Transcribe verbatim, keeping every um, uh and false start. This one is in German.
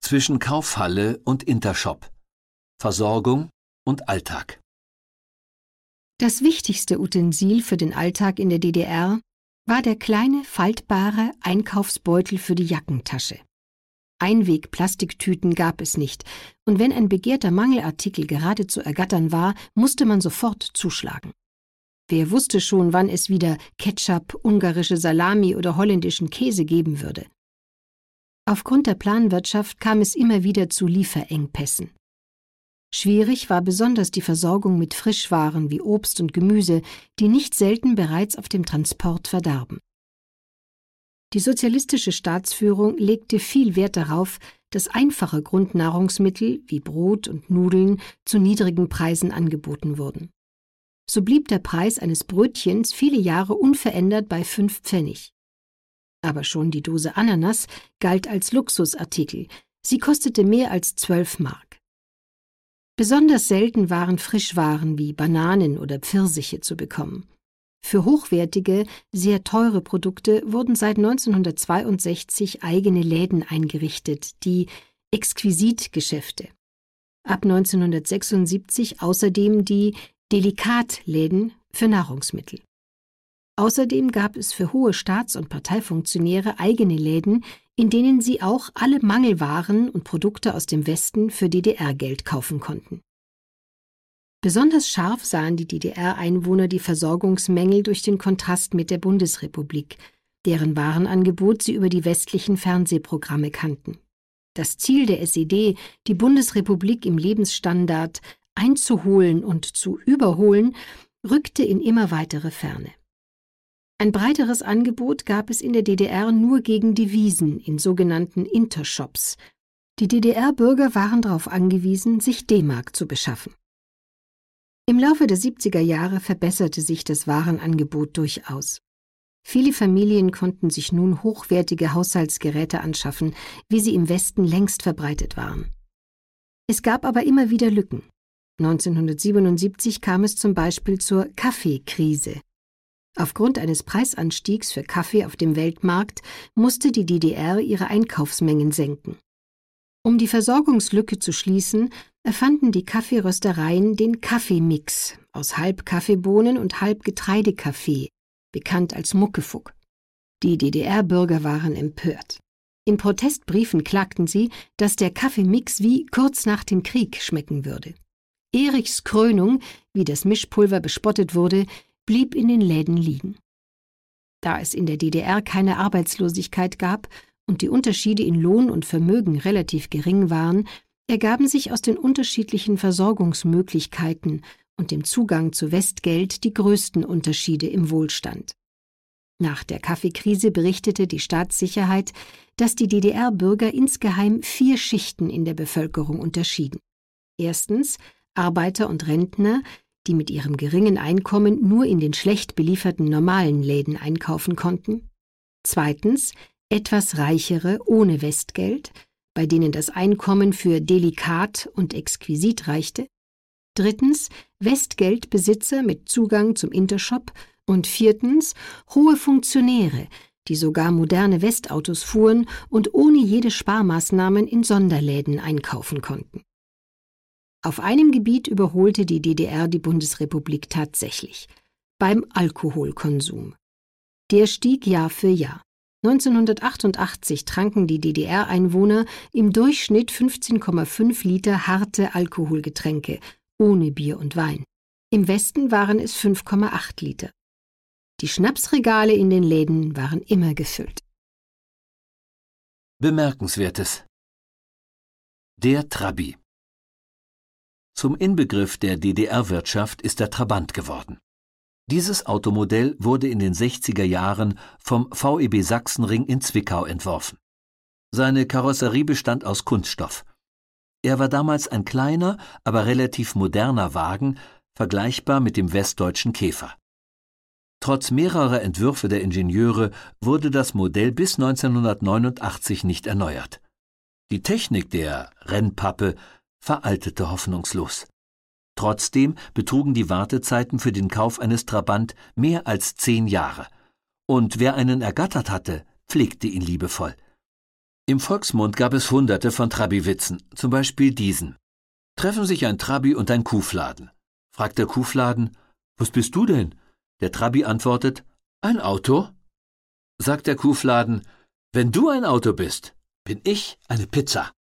zwischen Kaufhalle und Intershop, Versorgung und Alltag. Das wichtigste Utensil für den Alltag in der D D R war der kleine, faltbare Einkaufsbeutel für die Jackentasche. Einweg-Plastiktüten gab es nicht, und wenn ein begehrter Mangelartikel gerade zu ergattern war, musste man sofort zuschlagen. Wer wusste schon, wann es wieder Ketchup, ungarische Salami oder holländischen Käse geben würde? Aufgrund der Planwirtschaft kam es immer wieder zu Lieferengpässen. Schwierig war besonders die Versorgung mit Frischwaren wie Obst und Gemüse, die nicht selten bereits auf dem Transport verdarben. Die sozialistische Staatsführung legte viel Wert darauf, dass einfache Grundnahrungsmittel wie Brot und Nudeln zu niedrigen Preisen angeboten wurden. So blieb der Preis eines Brötchens viele Jahre unverändert bei fünf Pfennig. Aber schon die Dose Ananas galt als Luxusartikel, sie kostete mehr als zwölf Mark. Besonders selten waren Frischwaren wie Bananen oder Pfirsiche zu bekommen. Für hochwertige, sehr teure Produkte wurden seit neunzehnhundertzweiundsechzig eigene Läden eingerichtet, die Exquisitgeschäfte. Ab neunzehnhundertsechsundsiebzig außerdem die Delikatläden für Nahrungsmittel. Außerdem gab es für hohe Staats- und Parteifunktionäre eigene Läden, in denen sie auch alle Mangelwaren und Produkte aus dem Westen für D D R-Geld kaufen konnten. Besonders scharf sahen die D D R-Einwohner die Versorgungsmängel durch den Kontrast mit der Bundesrepublik, deren Warenangebot sie über die westlichen Fernsehprogramme kannten. Das Ziel der S E D, die Bundesrepublik im Lebensstandard einzuholen und zu überholen, rückte in immer weitere Ferne. Ein breiteres Angebot gab es in der D D R nur gegen Devisen in sogenannten Intershops. Die D D R-Bürger waren darauf angewiesen, sich D-Mark zu beschaffen. Im Laufe der siebziger Jahre verbesserte sich das Warenangebot durchaus. Viele Familien konnten sich nun hochwertige Haushaltsgeräte anschaffen, wie sie im Westen längst verbreitet waren. Es gab aber immer wieder Lücken. neunzehnhundertsiebenundsiebzig kam es zum Beispiel zur Kaffeekrise. Aufgrund eines Preisanstiegs für Kaffee auf dem Weltmarkt musste die D D R ihre Einkaufsmengen senken. Um die Versorgungslücke zu schließen, erfanden die Kaffeeröstereien den Kaffeemix aus halb Kaffeebohnen und halb Getreidekaffee, bekannt als Muckefuck. Die D D R-Bürger waren empört. In Protestbriefen klagten sie, dass der Kaffeemix wie kurz nach dem Krieg schmecken würde. Erichs Krönung, wie das Mischpulver bespottet wurde, blieb in den Läden liegen. Da es in der D D R keine Arbeitslosigkeit gab und die Unterschiede in Lohn und Vermögen relativ gering waren, ergaben sich aus den unterschiedlichen Versorgungsmöglichkeiten und dem Zugang zu Westgeld die größten Unterschiede im Wohlstand. Nach der Kaffeekrise berichtete die Staatssicherheit, dass die D D R-Bürger insgeheim vier Schichten in der Bevölkerung unterschieden. Erstens Arbeiter und Rentner, die mit ihrem geringen Einkommen nur in den schlecht belieferten normalen Läden einkaufen konnten. Zweitens etwas Reichere ohne Westgeld, bei denen das Einkommen für Delikat und Exquisit reichte. Drittens Westgeldbesitzer mit Zugang zum Intershop. Und viertens hohe Funktionäre, die sogar moderne Westautos fuhren und ohne jede Sparmaßnahmen in Sonderläden einkaufen konnten. Auf einem Gebiet überholte die D D R die Bundesrepublik tatsächlich: beim Alkoholkonsum. Der stieg Jahr für Jahr. neunzehnhundertachtundachtzig tranken die D D R-Einwohner im Durchschnitt fünfzehn Komma fünf Liter harte Alkoholgetränke, ohne Bier und Wein. Im Westen waren es fünf Komma acht Liter. Die Schnapsregale in den Läden waren immer gefüllt. Bemerkenswertes: Der Trabi. Zum Inbegriff der D D R-Wirtschaft ist der Trabant geworden. Dieses Automodell wurde in den sechziger Jahren vom V E B Sachsenring in Zwickau entworfen. Seine Karosserie bestand aus Kunststoff. Er war damals ein kleiner, aber relativ moderner Wagen, vergleichbar mit dem westdeutschen Käfer. Trotz mehrerer Entwürfe der Ingenieure wurde das Modell bis neunzehnhundertneunundachtzig nicht erneuert. Die Technik der Rennpappe veraltete hoffnungslos. Trotzdem betrugen die Wartezeiten für den Kauf eines Trabant mehr als zehn Jahre. Und wer einen ergattert hatte, pflegte ihn liebevoll. Im Volksmund gab es hunderte von Trabi-Witzen, zum Beispiel diesen. Treffen sich ein Trabi und ein Kuhfladen. Fragt der Kuhfladen, »Was bist du denn?« Der Trabi antwortet, »Ein Auto?« Sagt der Kuhfladen, »Wenn du ein Auto bist, bin ich eine Pizza.«